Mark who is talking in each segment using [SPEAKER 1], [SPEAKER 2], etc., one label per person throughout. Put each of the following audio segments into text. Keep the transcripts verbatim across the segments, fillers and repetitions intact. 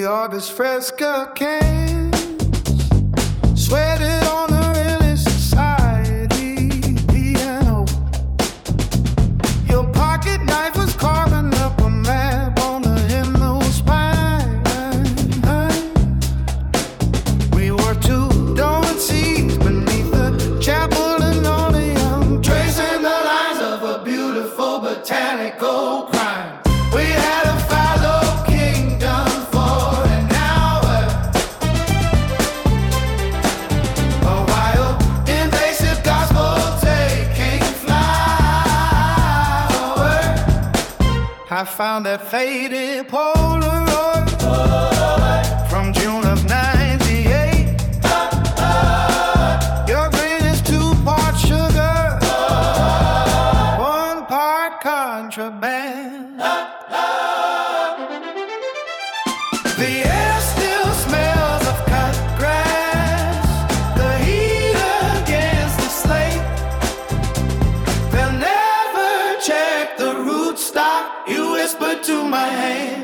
[SPEAKER 1] The August Fresca cans, sweated on the Realist Society piano. Your pocket knife was carving up a map on the hymnal spine. We were two dormant seas beneath the chapel linoleum, tracing the lines of a beautiful botanical crime. We had a fallow kingdom for an hour, a wild, invasive gospel taking flower. I found that faded Polaroid from June of ninety-eight. Your green is two part sugar, one part contraband. The air still smells of cut grass, the heat against the slate. They'll never check the rootstock, you whispered to my hand.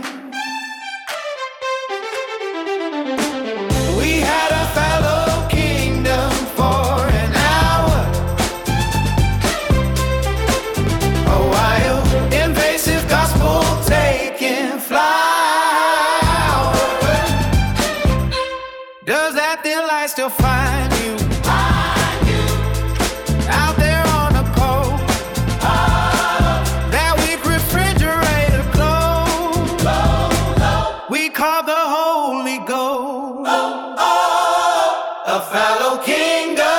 [SPEAKER 1] We had a fallow kingdom for an hour, a wild, invasive gospel taking flower. Does that thin light still find you? Find you out there on the coast? Oh, that weak refrigerator closed. Oh, oh. We call the Holy Ghost. Oh, oh, a fallow kingdom.